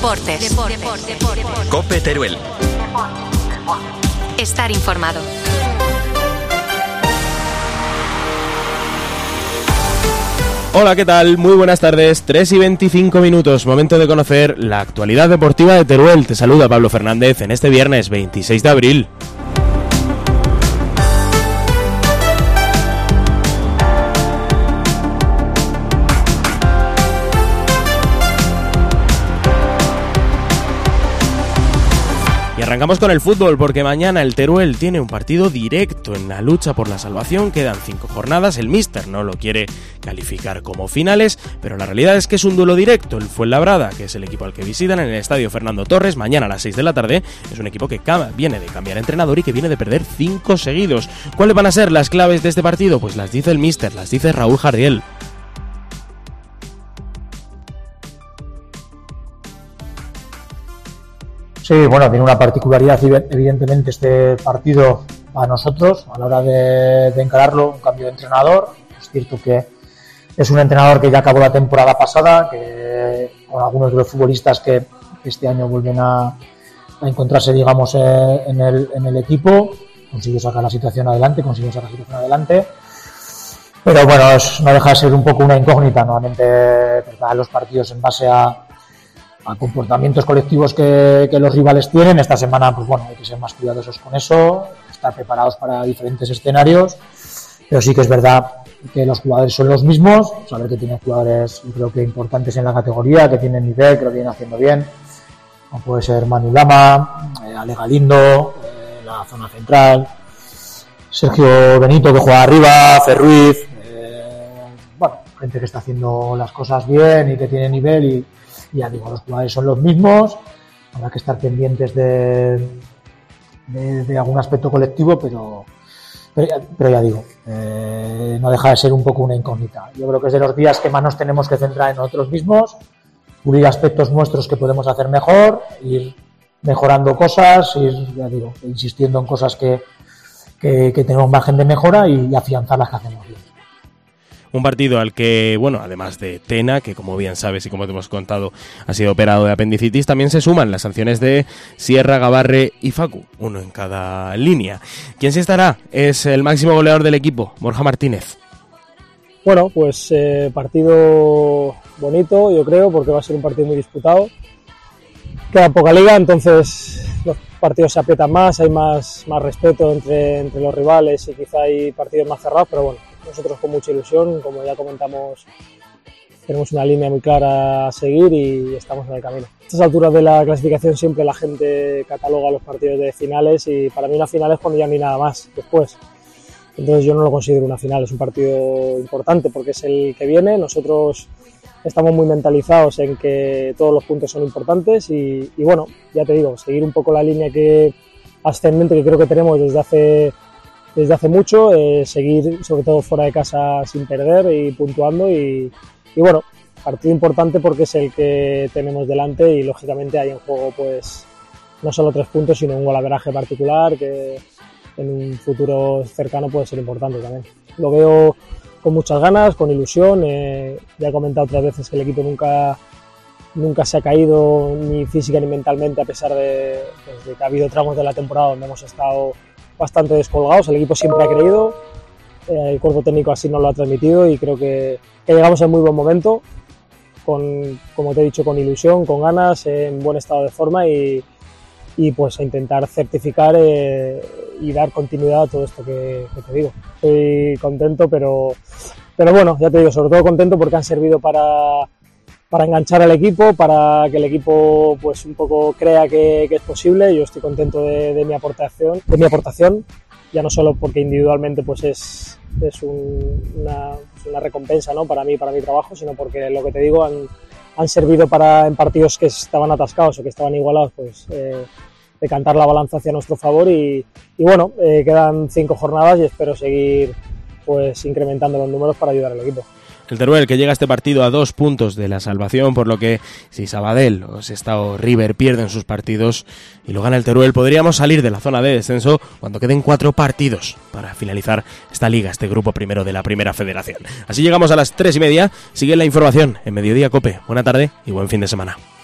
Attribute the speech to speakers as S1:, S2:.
S1: Deportes.
S2: COPE Teruel.
S1: Estar informado.
S3: Hola, ¿qué tal? Muy buenas tardes, 3:25, momento de conocer la actualidad deportiva de Teruel. Te saluda Pablo Fernández en este viernes 26 de abril. Arrancamos con el fútbol porque mañana el Teruel tiene un partido directo en la lucha por la salvación. Quedan 5 jornadas, el míster no lo quiere calificar como finales, pero la realidad es que es un duelo directo. El Fuenlabrada, que es el equipo al que visitan en el estadio Fernando Torres, mañana a las 6 de la tarde, es un equipo que viene de cambiar entrenador y que viene de perder 5 seguidos. ¿Cuáles van a ser las claves de este partido? Pues las dice el míster, las dice Raúl Jardiel.
S4: Sí, bueno, tiene una particularidad evidentemente este partido a nosotros a la hora de encararlo, un cambio de entrenador. Es cierto que es un entrenador que ya acabó la temporada pasada, que con algunos de los futbolistas que este año vuelven a encontrarse, digamos, en el equipo, consiguió sacar la situación adelante, pero bueno, no deja de ser un poco una incógnita. Nuevamente preparar los partidos en base a comportamientos colectivos que los rivales tienen. Esta semana, pues bueno, hay que ser más cuidadosos con eso, estar preparados para diferentes escenarios, pero sí que es verdad que los jugadores son los mismos, saber que tienen jugadores, yo creo que importantes en la categoría, que tienen nivel, que lo vienen haciendo bien, como puede ser Manu Lama, Ale Galindo, la zona central, Sergio Benito, que juega arriba, Ferruiz, bueno, gente que está haciendo las cosas bien y que tiene nivel. Y ya digo, los jugadores son los mismos, habrá que estar pendientes de algún aspecto colectivo, pero ya digo, no deja de ser un poco una incógnita. Yo creo que es de los días que más nos tenemos que centrar en nosotros mismos, pulir aspectos nuestros que podemos hacer mejor, ir mejorando cosas, ir, ya digo, insistiendo en cosas que tenemos margen de mejora y afianzar las que hacemos bien.
S3: Un partido al que, bueno, además de Tena, que como bien sabes y como te hemos contado ha sido operado de apendicitis, también se suman las sanciones de Sierra, Gabarre y Facu, uno en cada línea. ¿Quién sí estará? Es el máximo goleador del equipo, Borja Martínez.
S5: Bueno, pues partido bonito, yo creo, porque va a ser un partido muy disputado. Queda poca liga, entonces los partidos se aprietan más, hay más respeto entre los rivales y quizá hay partidos más cerrados, pero bueno, nosotros con mucha ilusión, como ya comentamos, tenemos una línea muy clara a seguir y estamos en el camino. A estas alturas de la clasificación siempre la gente cataloga los partidos de finales y para mí una final es cuando ya no hay nada más después. Entonces yo no lo considero una final, es un partido importante porque es el que viene. Nosotros estamos muy mentalizados en que todos los puntos son importantes y bueno, ya te digo, seguir un poco la línea ascendente que creo que tenemos desde hace mucho, seguir sobre todo fuera de casa sin perder y puntuando y bueno, partido importante porque es el que tenemos delante y lógicamente hay en juego pues no solo 3 puntos sino un golaveraje particular que en un futuro cercano puede ser importante también. Lo veo con muchas ganas, con ilusión, ya he comentado otras veces que el equipo nunca se ha caído ni física ni mentalmente a pesar de que ha habido tramos de la temporada donde hemos estado bastante descolgados. El equipo siempre ha creído, el cuerpo técnico así nos lo ha transmitido y creo que llegamos en muy buen momento, como te he dicho, con ilusión, con ganas, en buen estado de forma y pues a intentar certificar y dar continuidad a todo esto que te digo. Estoy contento, pero bueno, ya te digo, sobre todo contento porque han servido para enganchar al equipo, para que el equipo pues un poco crea que es posible. Yo estoy contento de mi aportación, ya no solo porque individualmente pues es una recompensa, ¿no? Para mí, para mi trabajo, sino porque lo que te digo han servido en partidos que estaban atascados o que estaban igualados, pues decantar la balanza hacia nuestro favor y bueno, quedan 5 jornadas y espero seguir pues incrementando los números para ayudar al equipo.
S3: El Teruel que llega a este partido a 2 puntos de la salvación, por lo que si Sabadell o Sestao o River pierden sus partidos y lo gana el Teruel, podríamos salir de la zona de descenso cuando queden 4 partidos para finalizar esta liga, este grupo primero de la Primera Federación. Así llegamos a las 3:30, sigue la información en Mediodía COPE. Buena tarde y buen fin de semana.